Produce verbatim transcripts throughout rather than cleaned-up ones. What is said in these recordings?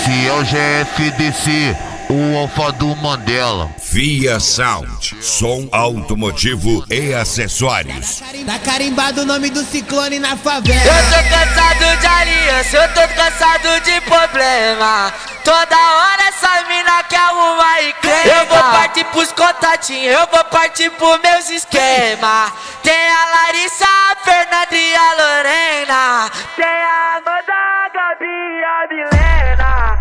Esse é o G F D C, o alfa do Mandela. Via Sound, som automotivo e acessórios. Tá carimbado o nome do ciclone na favela. Eu tô cansado de aliança, eu tô cansado de problema. Toda hora essa mina quer arrumar e crema. Eu vou partir pros contatinhos, eu vou partir pros meus esquemas. Tem a Larissa, a Fernanda e a Lorena. Tem a Amanda, a Gabi e a Milena.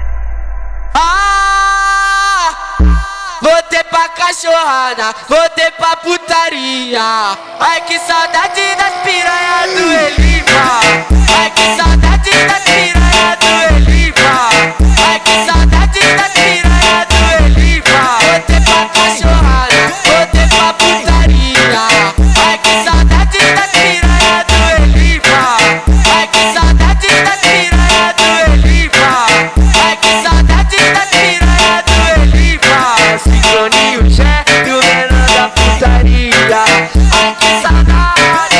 Ah, voltei pra cachorrada, voltei pra putaria. Ai que saudade das piranhas do Elipa. Ai que saudade das piranhas do Elipa. Ai que saudade das piranhas do Elipa. Voltei pra cachorrada, voltei pra putaria. Ai que saudade das piranhas do Elipa. Ai que saudade das piranhas do Elipa. Ai que saudade das piranhas do Elipa. Sincroninho Jé e o menor da putaria. Ai que saudade.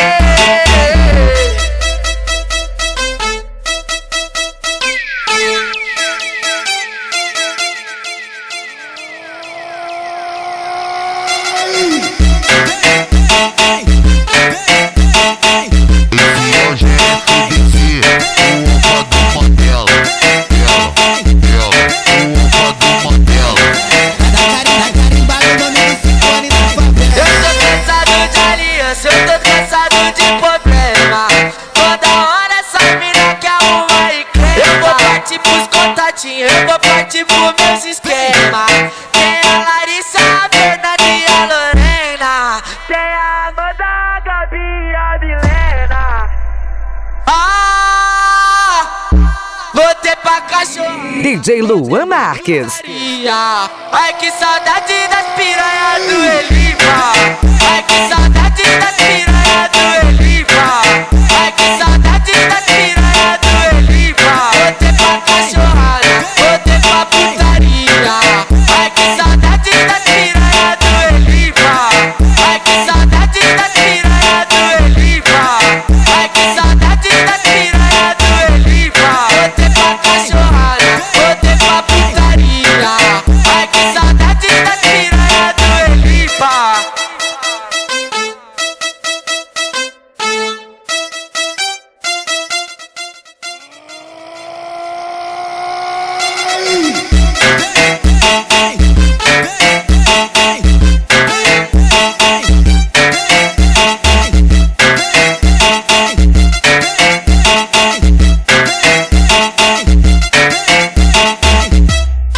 Eu tô cansado de problema. Toda hora essa mina quer arrumar e crema. Eu vou partir pros contatinhos, eu vou partir pros meus esquemas. Tem a Larissa, a Fernanda e a Lorena. Tem a Amanda, a Gabi e a Milena. Ah, voltei pra cachorro. D J Luan Marques. Ai que saudade das piranhas do Elipa. Ai que saudade das piranhas do Elipa. Ai que saudade das piranhas do Elipa. Voltei pra cachorrada, voltei pra putaria. Ai que saudade das piranhas do Elipa. Ai que saudade das piranhas do Elipa. Ai que saudade das piranhas do Elipa. Voltei pra cachorrada, voltei pra putaria. Ai que saudade das piranhas do Elipa.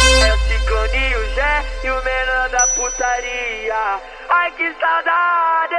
E o menor da putaria. Ai que saudade.